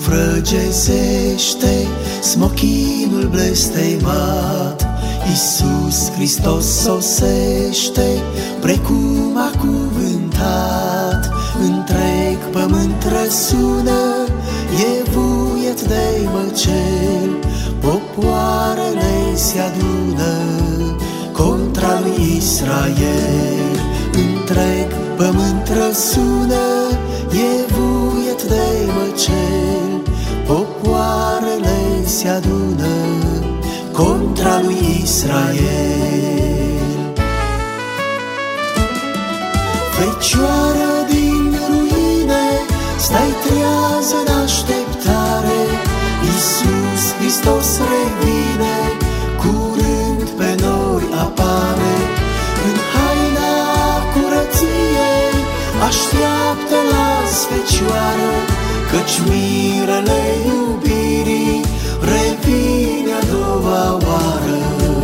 frăgezește smochinul blestemat. Iisus Hristos sosește, precum a cuvântat. Întreg pământ răsună, e vuiet de măcel. Popoarele se adună contra lui Israel. Întreg pământ răsună, e vuiet de măcel. Popoarele se adună contra lui Israel. Fecioară din ruine, stai trează în așteptare. Iisus Hristos revine, curând pe nori apare. În haina curăției așteaptă-l-azi, Fecioară, căci mirele iubirii revine a doua oară.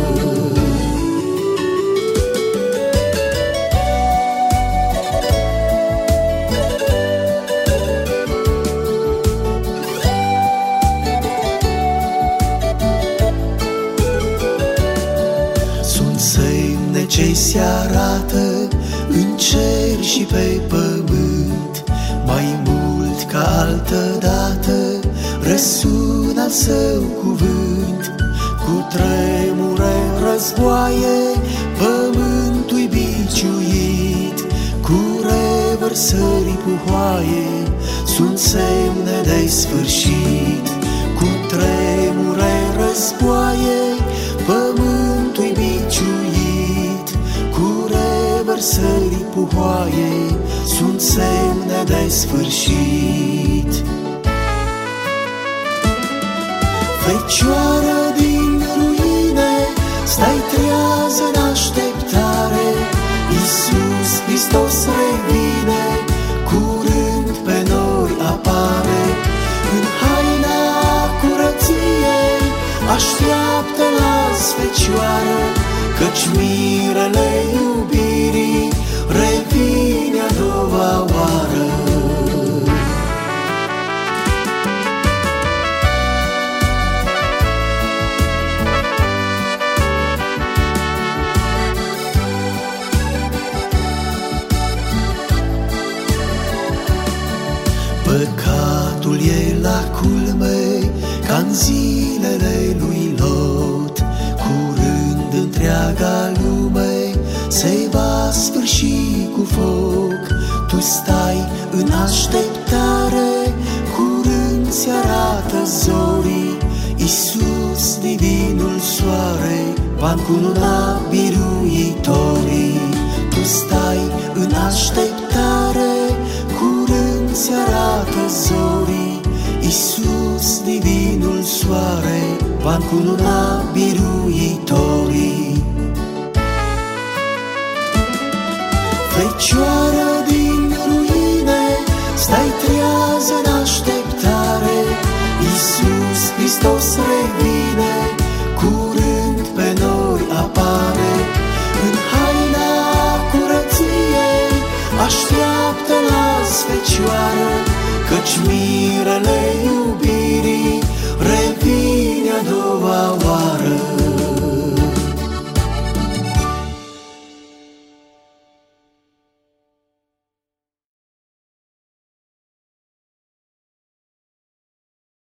Sunt semne ce se arată în cer și pe pământ, mai mult ca altădată răsună al său cuvânt. Cu tremure războaie pământul-i biciuit, cu revărsări puhoaie sunt semne de sfârșit. Cu tremure războaie pământul-i biciuit, cu revărsări puhoaie sunt semne de sfârșit. Fecioară din ruine, stai trează în așteptare. Iisus Hristos revine, curând pe nori apare. În haina curăției așteaptă-l-azi, Fecioară, căci mirele iubirii revine a doua oară. Păcatul e la culme, ca-n zilele lui Lot. Curând întreaga lume se va sfârși cu foc. Tu stai în așteptare, curând se arată zorii. Iisus, divinul soare, va încununa biruitorii. Tu stai în așteptare, curând se arată zorii. Iisus, divinul soare, va încununa biruitorii.